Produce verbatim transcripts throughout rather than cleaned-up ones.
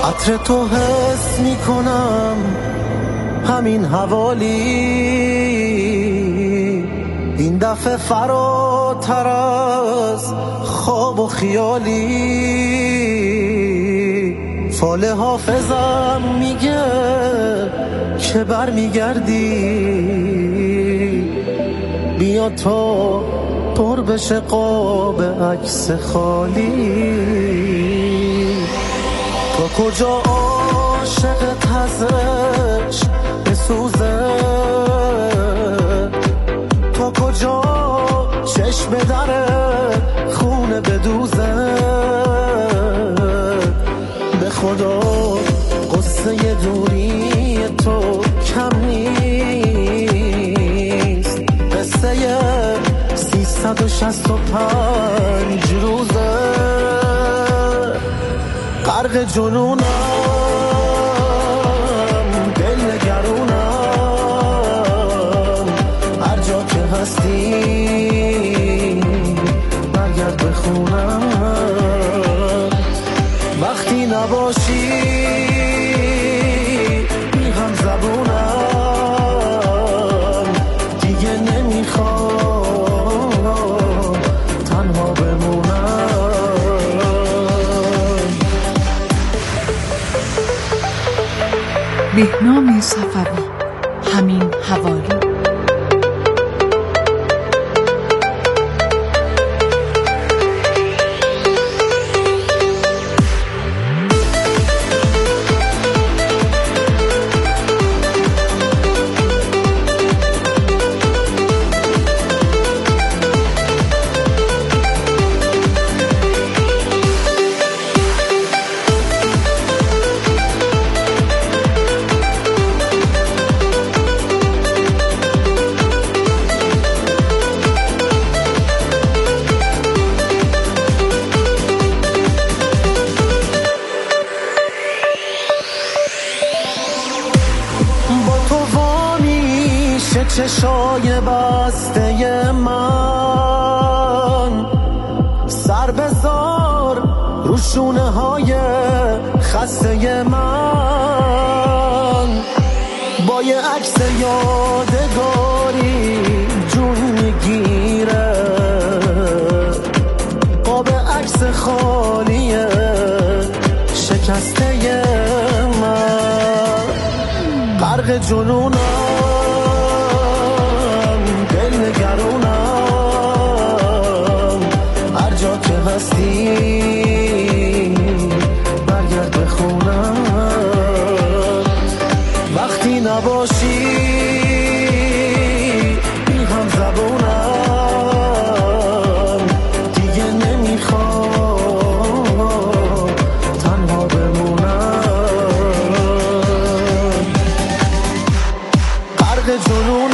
عطر تو حس میکنم همین حوالی، این دفعه فراتر از خواب و خیالی. فال حافظم میگه که بر میگردی، بیا تا پر بشه قاب عکس خالی. تا کجا عاشقت هستش بسوزه، تا کجا چشم داره خونه بدوزه. به خدا قصه دوری تو کم نیست، قصه سیصد و شصت و پنج روزه. غرق جنونم، دل نگرونم، هر جا که هستی برگرد به خونم. وقتی نباشی بی هم زبونم، دیگه نمیخوام تنها بمونم. بهنام صفوی، همین حوالی. چشای بسته من، سر بذار رو شونه های خسته من. با یه عکس یادگاری جون میگیره، قاب عکس خالیه شکسته من. غرق جنونم، هر جا که هستی برگرد به خونم. وقتی نباشی بی هم زبونم، دیگه نمیخوام تنها بمونم. غرق جنونم،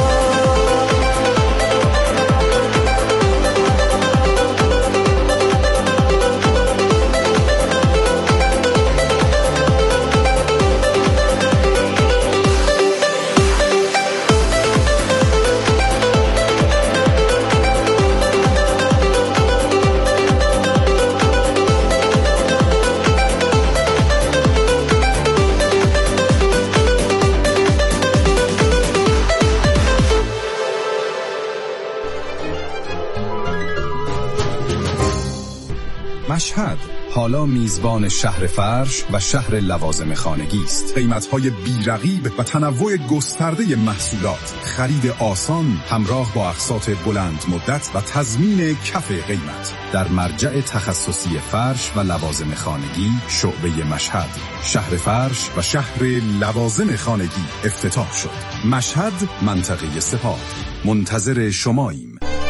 مشهد حالا میزبان شهر فرش و شهر لوازم خانگی است. قیمت‌های بی‌رقیب و تنوع گسترده محصولات، خرید آسان همراه با اقساط بلند مدت و تضمین کف قیمت. در مرجع تخصصی فرش و لوازم خانگی شعبه مشهد، شهر فرش و شهر لوازم خانگی افتتاح شد. مشهد، منطقه سپاه. منتظر شماییم.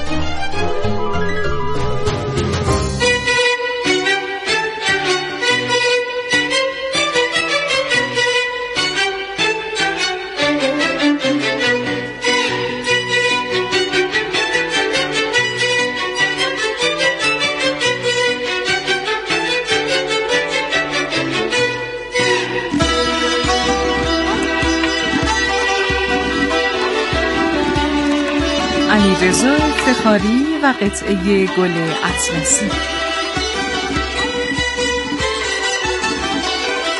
علیرضا افتخاری و قطعه گل اطلسی.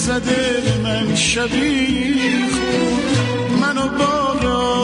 زده به من شبی خون، منو باغ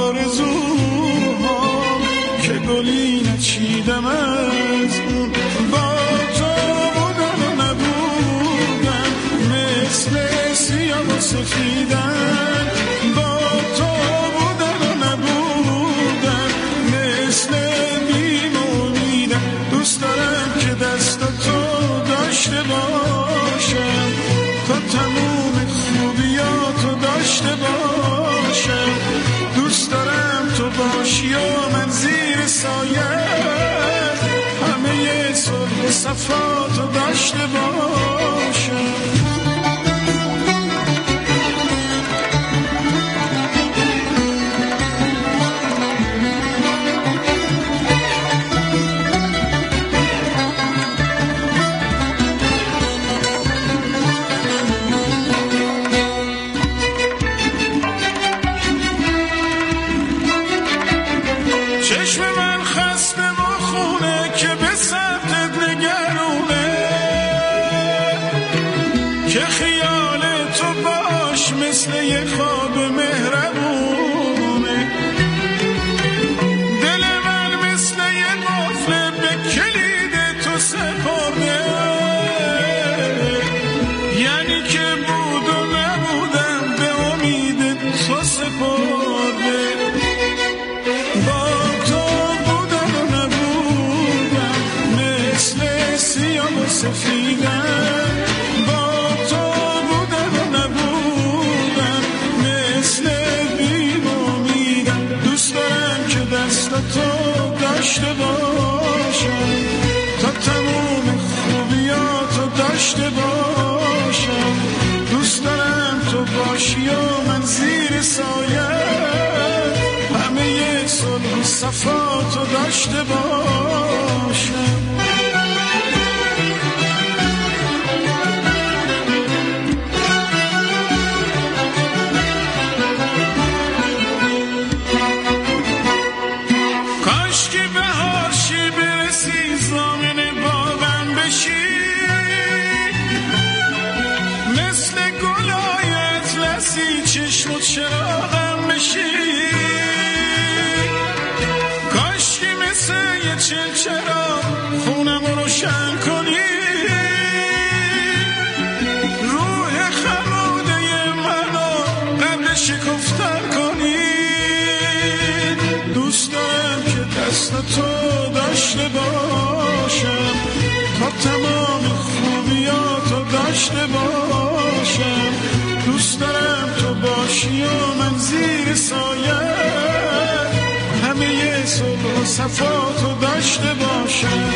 آرزوها که گلی نچیدم از اون. با تو بودم و نبودم مثل سیاه و سفیدن، با تو بودم و نبودم مثل بیم و امیدم. دوست دارم که دست تو داشته باشم تا تموم خوبیاتو داشته باشم. دوست دارم تو باشی و من زیر سایت همه صلح و صفاتو داشته باشم. چشم من خسته و خونه که به سمتت نگرونه، که خیال تو باش مثل یه خواب مهربونه. دل من مثل یه قفل به کلید تو سپرده، یعنی که بود و نبودم به امید تو سپرده. سفیدن با تو بودم و نبودم مثل بیم و امیدم. دوست دارم که دست تو داشته باشم تا تموم خوبیاتو داشته باشم. دوست دارم تو باشی و من زیر سایه همه صلح و صفاتو داشته باشم. چشمت چراغم بشی، کاشکی مثل یه چلچراغ خونم رو روشن کنی، روح خموده منو قبل شکفتن کنی. دوست دارم که دست تو داشته باشم تا تمام خوبیاتو داشته باشم. دوست دارم تو باشی و من زیر سایه همه صلح و صفاتو داشته باشم.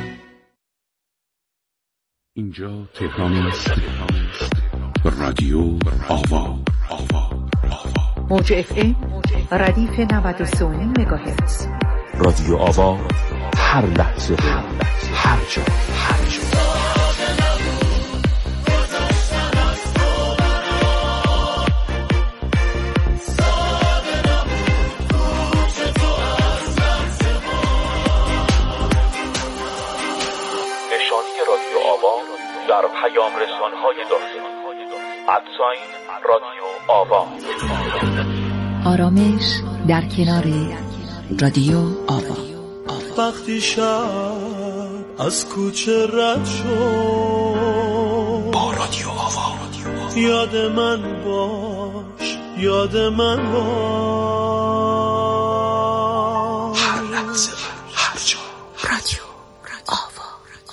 اینجا تهران است. رادیو آوا. موج اف ام ردیف نود و سه و نیم مگاهرتز. رادیو آوا، هر لحظه هر جا هر جا. در پیام رسان‌های داخلی ادساین رادیو آوا. آرامش در کنار رادیو آوا. وقتی شب از کوچه رد شد با رادیو آوا یاد من باش، یاد من باش، هر لحظه هر جا. رادیو آوا.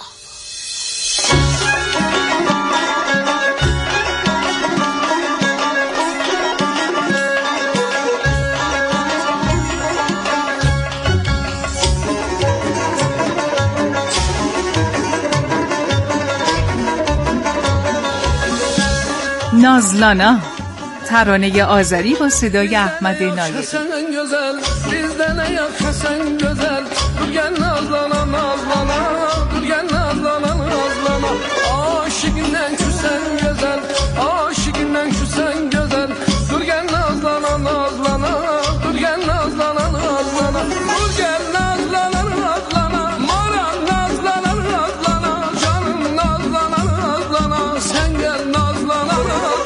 نازلانا، ترانه آذری با صدای احمد نایری. Nazlana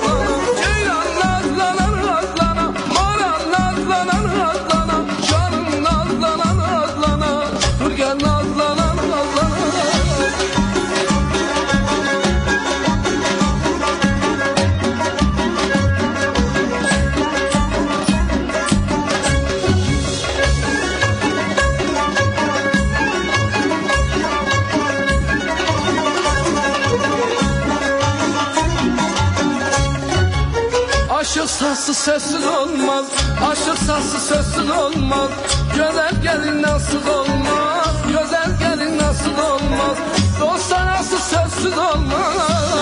sassız sessiz olmaz, aşık sassız sessiz olmaz. Güzel gelin nasıl olmaz, güzel gelin nasıl olmaz. Dostlar nasıl sessiz olmaz.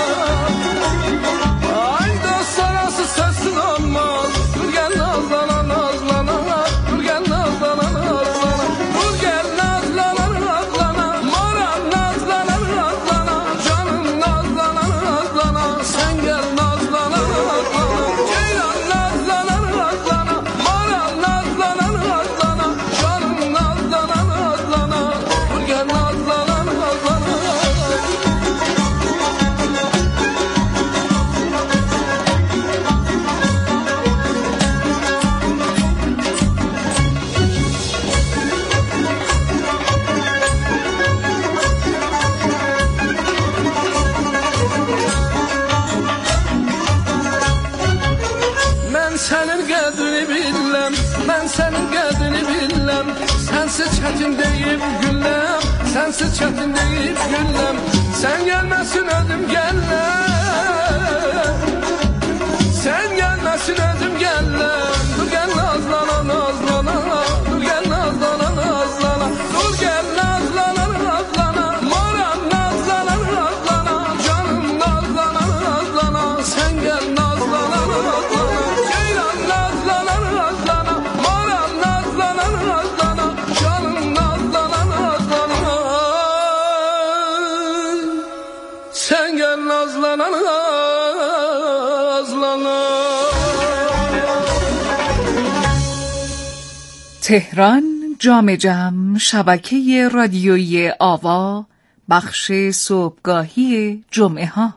Ay dostlar nasıl sessiz olmaz. Dur gel nazlana nazlana, dur gel nazlana nazlana, dur gel nazlana nazlana, moral nazlana nazlana, canım nazlana nazlana, sen gel nazlana nazlana, ceylan nazlana nazlana, moral nazlana nazlana, canım nazlana nazlana, dur gel nazlana nazlana. Ben senin qədrini biləm, mən sənin qədrini biləm. Sənsiz çətin deyib gülləm, sənsiz çətin deyib gülləm. Sən gəlməsin ödüm gəlləm, sən gəlməsin ödüm gəlləm. Dur gəl nazlana nazlana, dur gəl nazlana nazlana, dur gəl nazlana nazlana, moral nazlana nazlana, canım nazlana nazlana, sən gəl nazlana nazlana, ceylan nazlana nazlana, moral nazlana nazlana, canım nazlana nazlana, sen gel nazlana nazlana. تهران جام جم، شبکه رادیویی آوا، بخش صبحگاهی جمعه ها.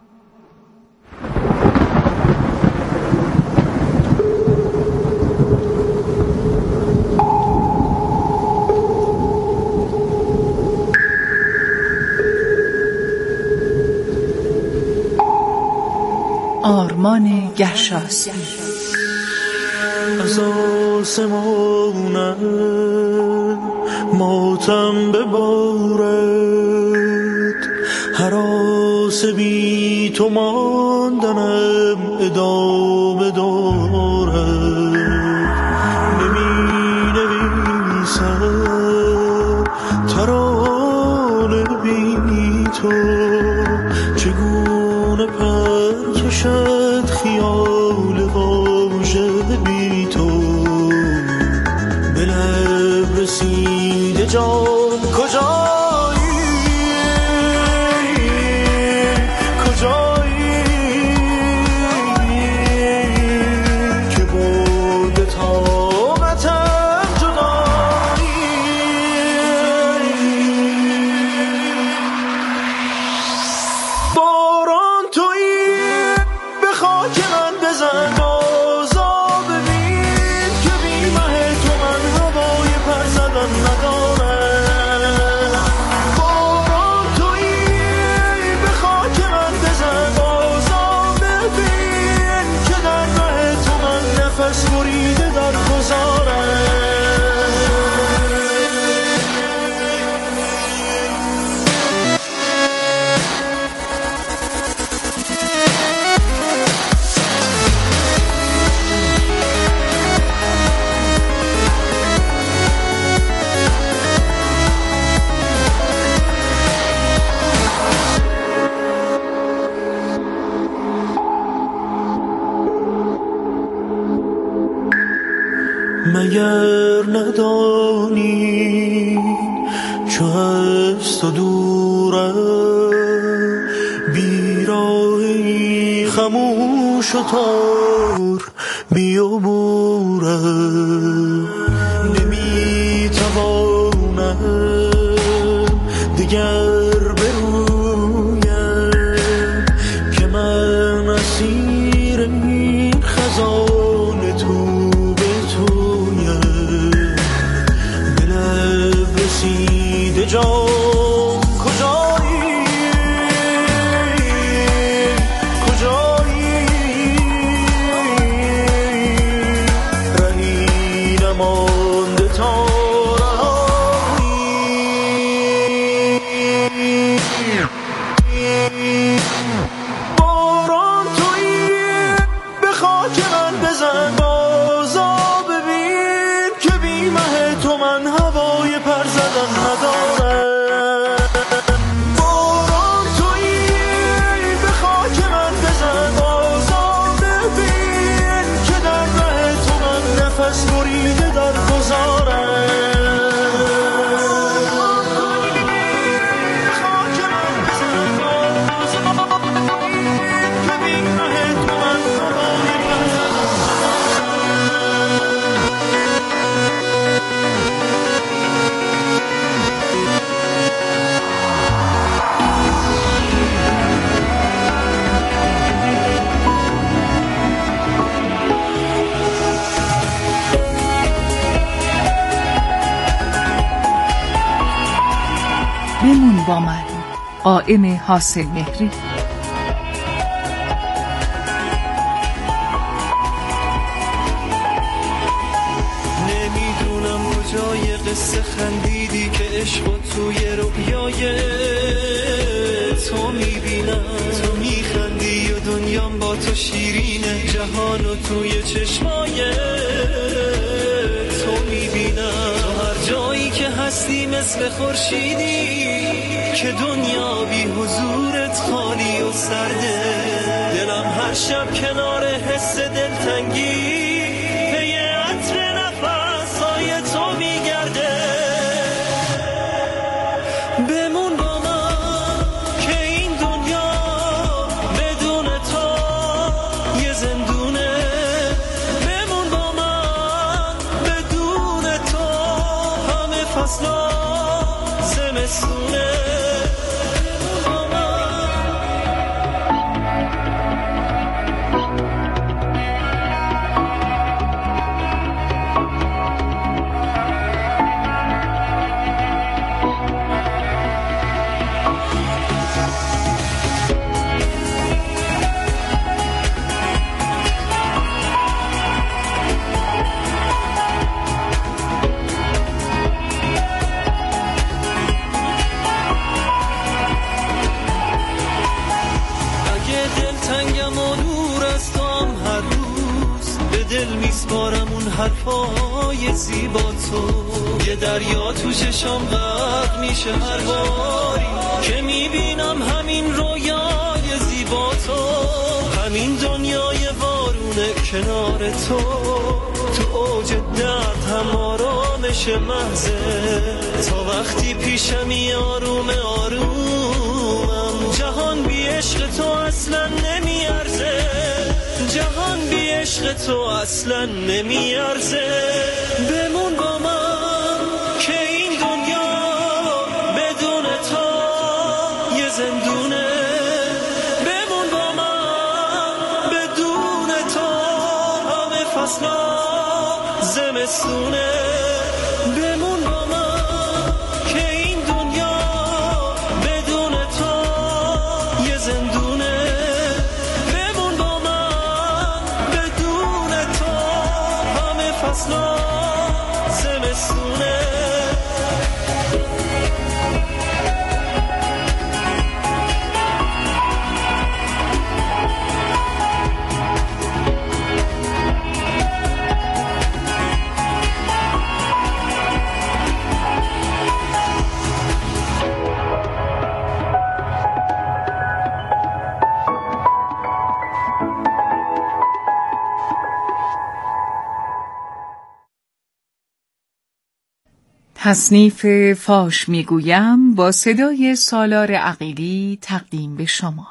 آرمان گشاسبی. از آسمانم ماتم ببارد، هراس بی تو ماندنم ادامه دارد. نمی نویسم ترانه بی تو، چگونه پر کشد خیال واژه بی تو. به لب رسیده جان کجایی، کجایی که برده طاقتم جدایی. باران تویی به خاک من بزن، مگر ندانی چو هست و دورم، بیراهی خموش و تار بیابورم. نمی توانم دیگر برویم که من اسیر این خزان تو جان. کجایی کجایی رهی نمانده تا رهایی. باران تویی به خاک من بزن، تو من هوای پر زدن ندارم. باران تویی به خاک من بزن، آزاد ببین که در ره تو من نفس بریده در گذارم. بمون با من، قائم حاصل مهری. نمیدونم کجای قصه خندیدی که عشق و توی رویای تو میبینم. تو میخندی و دنیام با تو شیرینه، جهان و توی چشمای تو میبینم. تو هر جایی که هستی مثل خورشیدی که دنیا بی حضورت خالی و سرده. دلم هر شب کنار حس دلتنگی پی عطر نفسای تو میگرده. بمون با من که این دنیا بدون تو یه زندونه. بمون با من بدون تو همه فصلا زمستونه. میسپارم اون حرفای زیبا تو، یه دریا تو چشام غرق میشه هر باری که میبینم همین رویای زیبا تو. همین دنیای وارونه کنار تو، تو اوج درد هم آرامش محضه. تا وقتی پیشمی آروم آرومم، جهان بی عشق تو اصلا نمیارزه. جهان بی عشق تو اصلا نمیارزه. بمون با من که این دنیا بدون تو یه زندونه. بمون با من بدون تو همه فصلا زمستونه. بمون با من که این دنیا بدون تو یه زندونه. فصلا زمستونه. تصنیف فاش میگویم با صدای سالار عقیلی تقدیم به شما.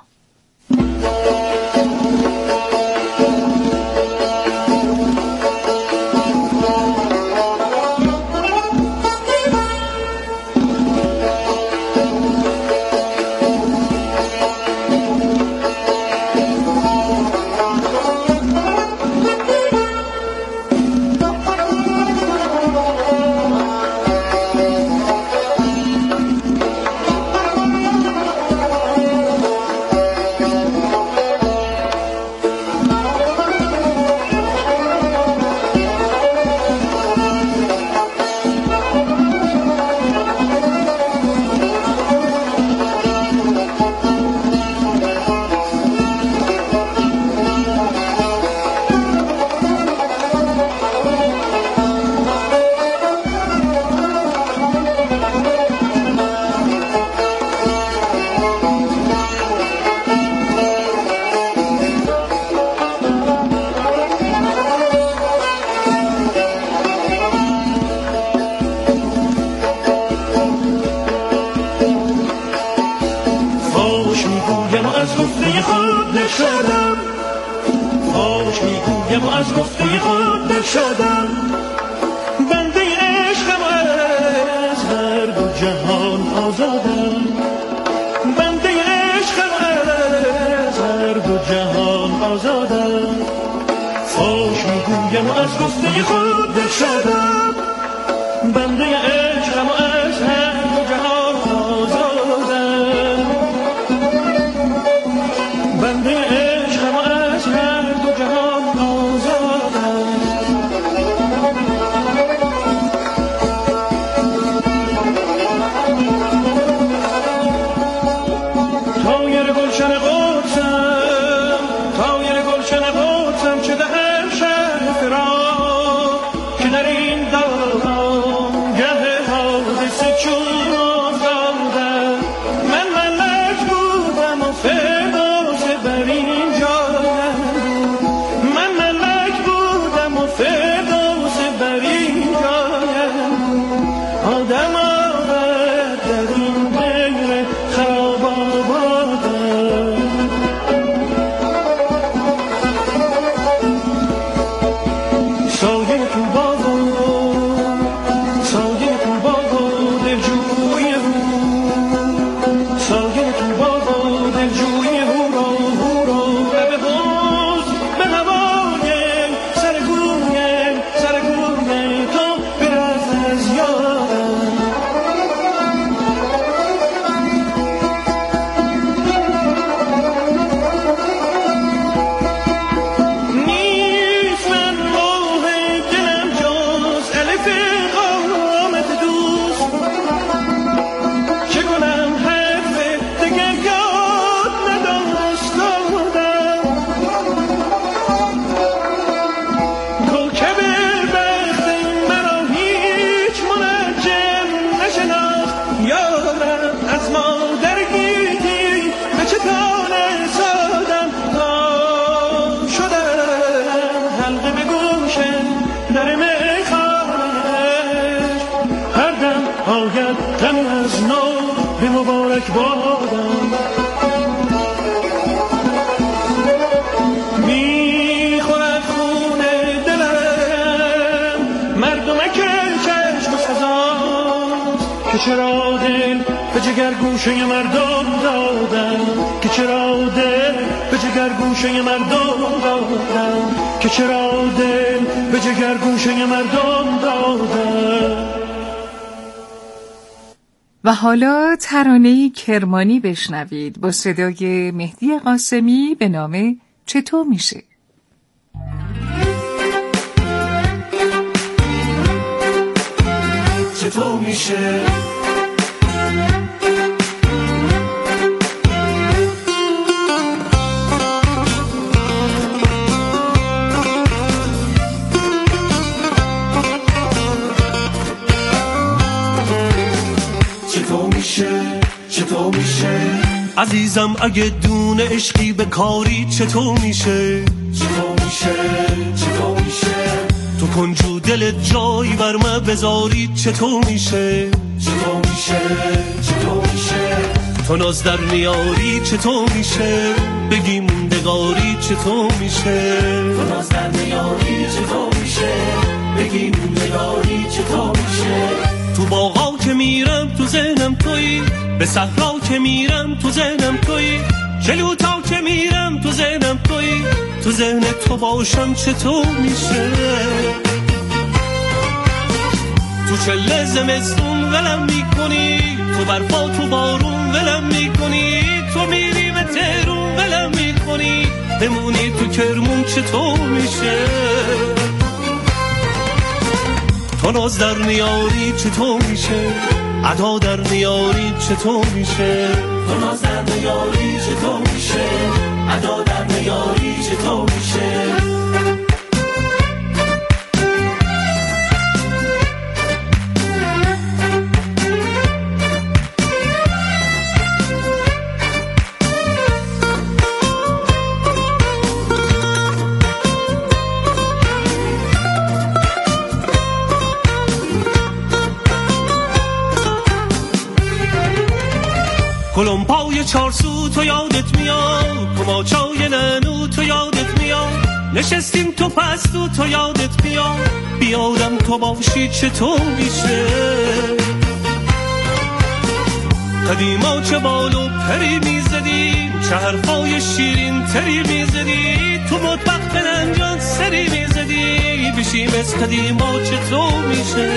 خود شدم، فاش میگویم و از گفته خود شدم. بنده عشقم از هر دو جهان آزادم، بنده عشقم از هر دو جهان آزادم. فاش میگویم و از گفته خود شدم، بنده عشقم از هر دو جهان آزادم، بنده عشقم از هر دو جهان آزادم. طایر گلشن قدسم، طایر گلشن قدسم، چه دهم شهر فراق که در این دارم گه حادثه چون آزادم. من ملک بودم و فردوس بر این جایم، من ملک بودم و فردوس بر این جایم. آدم آورد در این دیر خراب آبادم. سایه تو باغ و سایه تو باغ و دلجوی او، سایه تو باغ و دلجوی هورا هورا. لب حوض به هوای سرگوی سرگوی تو برفت از یادم. نیست من راه دلم جز الف قامت دوست، چه کنم حرف دگر یاد نداشتم. کوکب بخت مرا هیچ منجم نشناخت. یارم از مادر گیتی به چه تانه سادم، تا شدم حلقه به گوش در میخانه‌اش. هر دم آید غم از نو به مبارک بادم. میخورد خون دلم مردمک چشم و سزاست، که چرا دل به جگر گوشه مردم دادم، که چرا دل به جگر گوشه مردم دادم، که چرا دل به جگر گوشه مردم دادم. و حالا ترانه‌ای کرمانی بشنوید با صدای مهدی قاسمی به نام چطور میشه. چطور میشه چطور میشه چطور میشه عزیزم اگه دون عشقی به کاری چطور میشه چطور میشه چطور میشه تو کنجو دلت جایی بر من بذاری چطور میشه چطور میشه چطور میشه تو ناز در میاری چطور میشه بگی موندگاری چطور میشه تو ناز در میاری چطور میشه بگی موندگاری چطور میشه تو باغا که میرم تو ذهنم تویی به صحرا که میرم تو ذهنم تویی جلوتا که میرم تو ذهنم تویی تو ذهن تو باشم چطور میشه تو چله زمستون ولم میکنی تو برفا تو بارون ولم میکنی تو میری به تهرون ولم میکنی بمونی تو کرمون چطور میشه تو ناز در میاری چطور میشه ادا در میاری چطور میشه تو ناز در میاری چطور میشه ادا در میاری چطور میشه کلمپای چارسو تو یادت میاد، کماچای ننو تو یادت میاد، نشستیم تو پستو تو یادت میاد، بیادم تو باشی چطور میشه؟ قدیما چه بالو پری میزدیم، چه حرفای شیرین تری میزدی، تو مطبخ پلنجان سری میزدی، بشیم از قدیما چطور میشه؟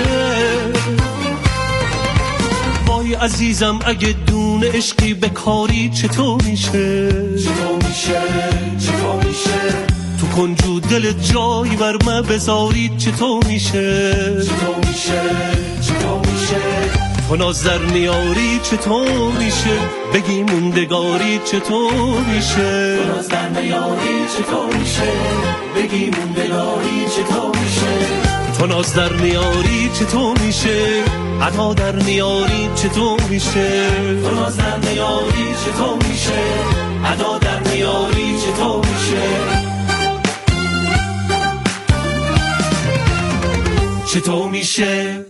وای عزیزم اگه دون عشقی به کاری چطور میشه؟ چطور میشه؟ چطور میشه؟ تو کنجو دل جای بر من بذاری چطور میشه؟ چطور میشه؟ چطور میشه؟ تو ناز در میاری چطور میشه؟ بگی موندگاری چطور میشه؟ تو ناز در میاری چطور میشه؟ بگی موندگاری چطور میشه؟ تو ناز در میاری چطور میشه؟ ادا در میاری چطور میشه؟ تو ناز در میاری چطور میشه؟ ادا در میاری چطور میشه؟ چطور میشه؟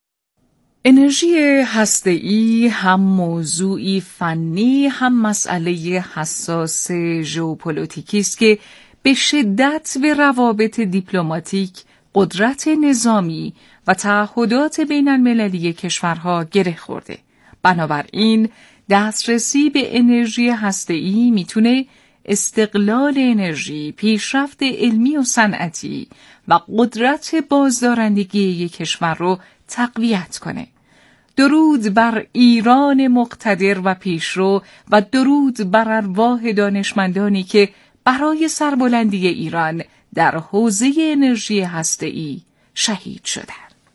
انرژی هسته‌ای هم موضوعی فنی هم مسئله حساس ژئوپلیتیکی است که به شدت به روابط دیپلماتیک، قدرت نظامی و تعهدات بین المللی کشورها گره خورده. بنابراین دسترسی به انرژی هسته‌ای میتونه استقلال انرژی، پیشرفت علمی و صنعتی و قدرت بازدارندگی یک کشور رو تقویت کنه. درود بر ایران مقتدر و پیشرو و درود بر ارواح دانشمندانی که برای سربلندی ایران در حوزه انرژی هسته‌ای شهید شدند.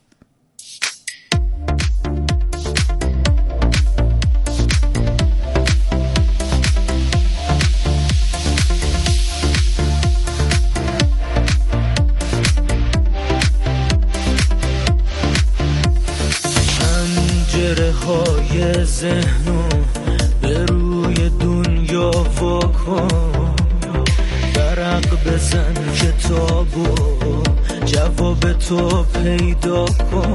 های ذهنو به روی دنیا واکن، برق بزن کتابو جواب تو پیدا کن.